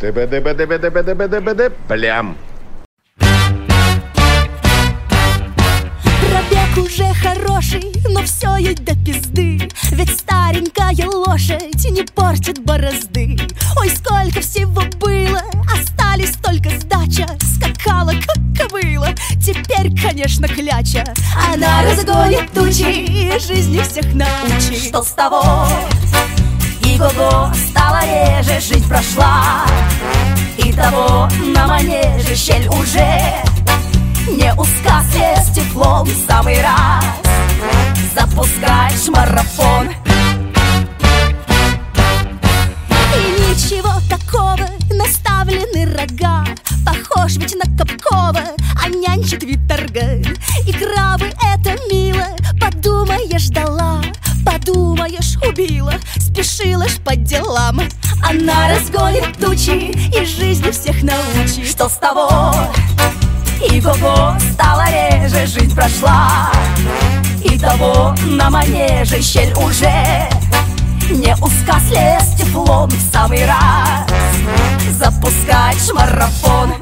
Плям. Пробег уже хороший, но все ей до пизды. Ведь старенькая лошадь не портит борозды. Ой, сколько всего было, остались только сдача. Скакала, как кобыла, теперь, конечно, кляча. Она разгонит тучи, жизни всех научит. Что с того? И-го-го, стала реже, жизнь прошла. И того на манеже щель уже не узка, слезть теплом в самый раз. Запускаешь марафон. И ничего такого, наставлены рога. Похож ведь на Капкова, а нянчит вид торга. И крабы это мило, подумаешь, дала. Подумаешь, убила, спешила ж по делам. Она разгонит тучи и жизни всех научит. Что с того? И-го-го, стала реже, жизнь прошла. И того на манеже щель уже не узка, слезть теплом в самый раз. Запускаешь марафон.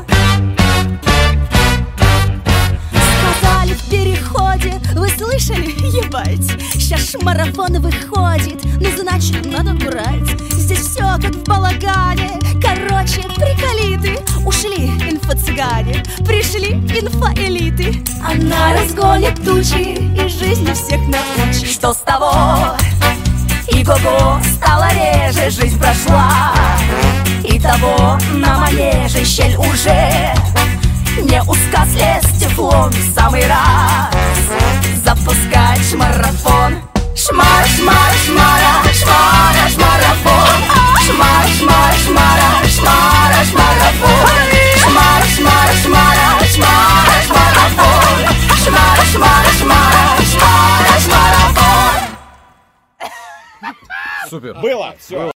Сказали в переходе, вы слышали, ебать? Сейчас марафон выходит, ну значит надо брать. Здесь все как в балагане. Короче, приколиты. Ушли инфо-цыгане, пришли инфо-элиты. Она разгонит тучи и жизни всех научит. Что с того? И-го-го, стала реже, жизнь прошла. И того на манеже щель уже не узка, слезть теплом в самый раз. Запускаешь марафон. Шмара, шмара, шмара, шмара, шмарафон. Шмара, шмара, шмара, шмара, шмарафон. Шмара, шмара, шмара, шмара, шмарафон. Шмара, шмара, шмара, шмара, шмарафон. Супер. Было. Все.